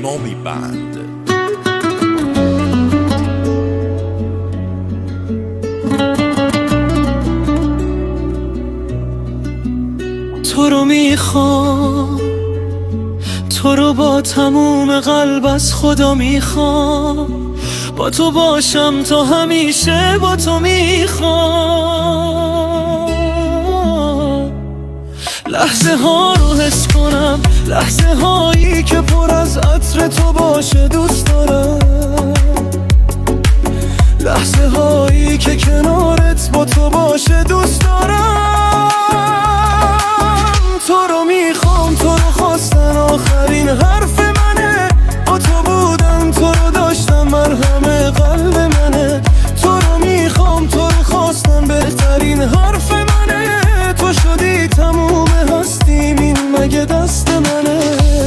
Moby Band. تو رو میخوام، تو رو با تموم قلب از خدا میخوام، با تو باشم تا همیشه با تو میخوام. لحظه ها رو حس کنم، لحظه هایی که پر از عطر تو باشه دوست دارم، لحظه هایی که کنارت با تو باشه دوست دارم. تو رو میخوام، تو رو خواستن آخرین حرف منه، با تو بودم تو رو داشتم مرهم قلب منه. تو رو میخوام، تو رو خواستم بهترین حرف منه، تو شدی تموم هستیم این مگه دست منه.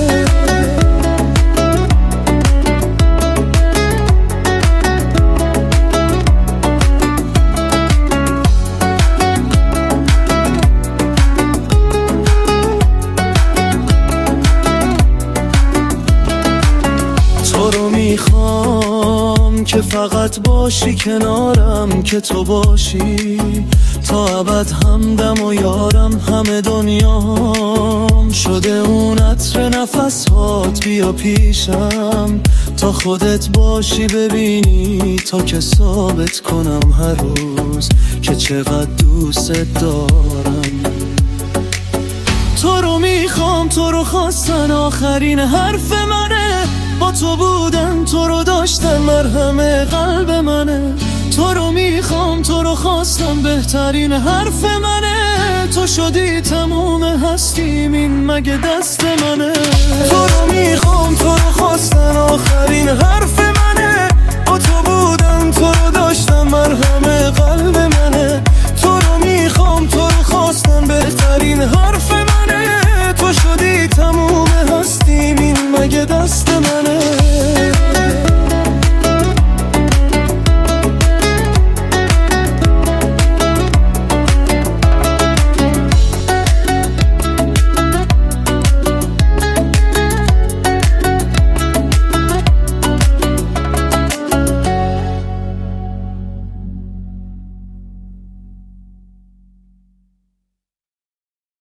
تو رو میخوام که فقط باشی کنارم، که تو باشی تا ابد همدم و یارم. همه دنیام شده اون عطر نفس هات، بیا پیشم تا خودت باشی ببینی، تا که ثابت کنم هر روز که چقدر دوست دارم. تو رو میخوام، تو رو خواستن آخرین حرف منه، با تو بودن تو رو داشتن مرهم قلب منه. تو رو میخوام، تو رو خواستم بهترین حرف منه، تو شدی تموم هستیم این مگه دست منه. تو رو میخوام، تو رو خواستن آخرین حرف منه،